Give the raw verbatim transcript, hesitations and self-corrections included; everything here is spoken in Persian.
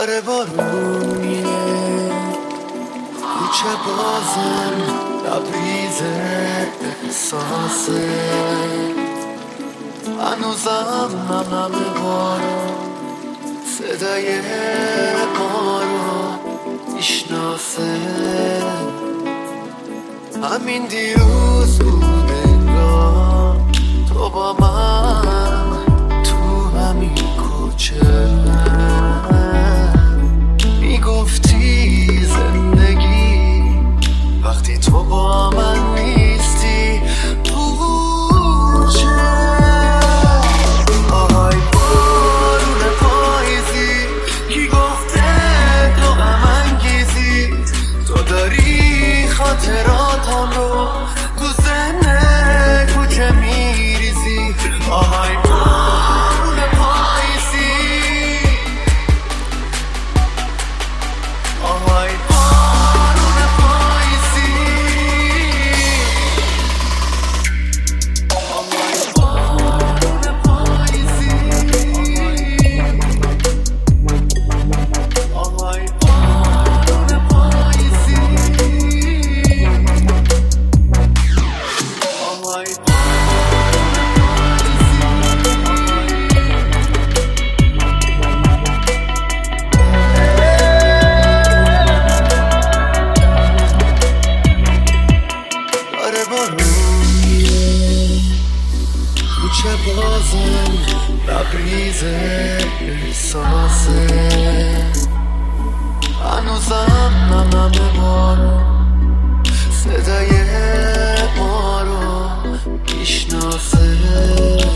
داره بارونیه، کوچه بازم لبریزه احساسه، هنوزم نمه بارو صدای ما رو میشناسه. همین دیروز بود انگار تو با من تو همین کوچه میگفتی زندگی وقتی تو با من نیستی پوچه. آهای بارون پاییزی کی گفته تو غم انگیزی، تو داری خاطراتم رو تو ذهن کوچه میریزی. آهای بارون پاییزی، آهای بارون پاییزی، آهای بارون پاییزی، آهای بارون پاییزی، آهای داره بارونیه، کوچه بازم لبریزه احساسه، هنوزم نمه بارو صدای ما رو میشناسه.